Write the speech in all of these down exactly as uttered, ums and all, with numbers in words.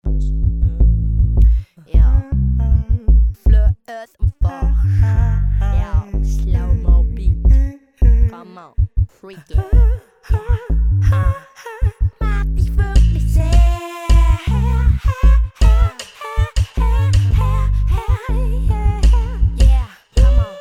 Ja, Fleur, Earth und Forsch. Ja, Slow-Mo Beat. Come on, freaky. Ja. Mag dich wirklich sehr. Yeah, come on.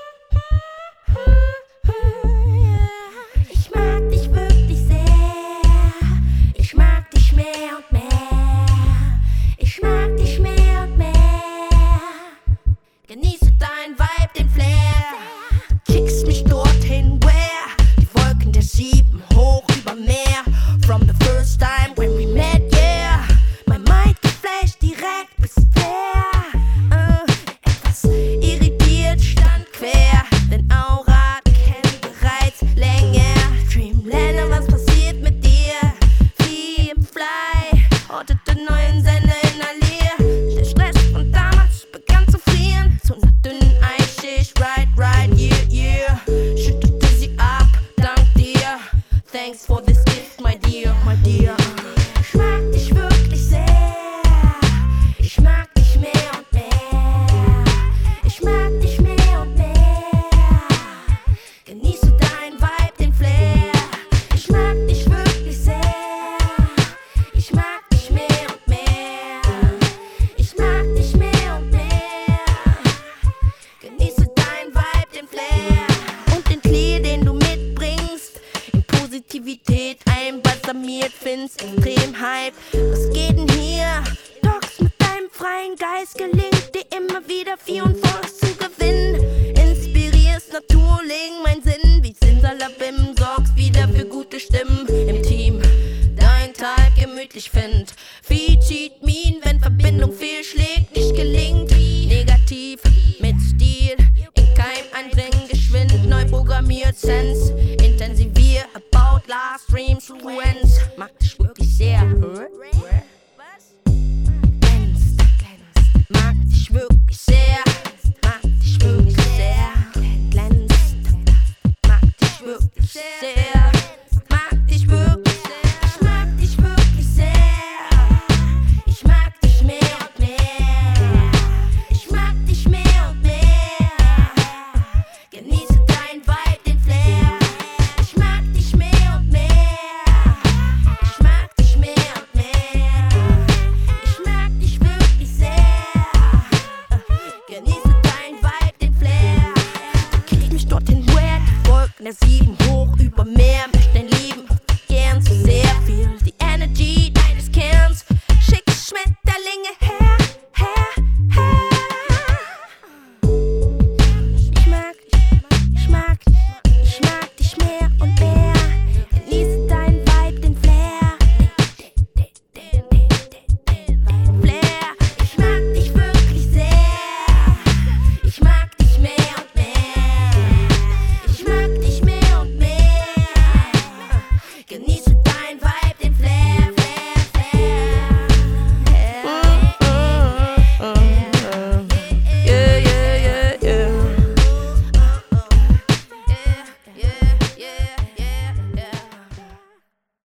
Ich mag dich wirklich sehr. Ich mag dich mehr und mehr. Ich mag dich mehr und mehr. Genieße dein Vibe, den Flair. Du kickst mich dorthin, where? Die Wolken der Sieben hoch über Meer. From the first time when we met, yeah. Mein Mind geflasht direkt bis fair. Uh, etwas irritiert, stand quer. Denn Aura kennt bereits länger. Dreamlander, was passiert mit dir? Wie im Fly, ortete neuen Sender in Allee. Der Stress von damals begann zu frieren. Zu einer dünnen Eisschicht, right, right, yeah, yeah. Schüttelte sie ab, dank dir. Thanks for this gift, my dear, my dear. Ich mag dich wirklich sehr. Ich mag dich mehr und mehr. Ich mag dich mehr und mehr. Genieße dein Vibe, den Flair. Ich mag dich wirklich sehr. Ich mag dich mehr und mehr. Ich mag dich mehr und mehr. Genieße dein Vibe, den Flair. Und den Klee, den du mitbringst. In Positivität einbalsamiert, find's extrem Hype. Was geht denn hier? Docs mit deinem freien Geist gelingt dir immer wieder vierundzwanzig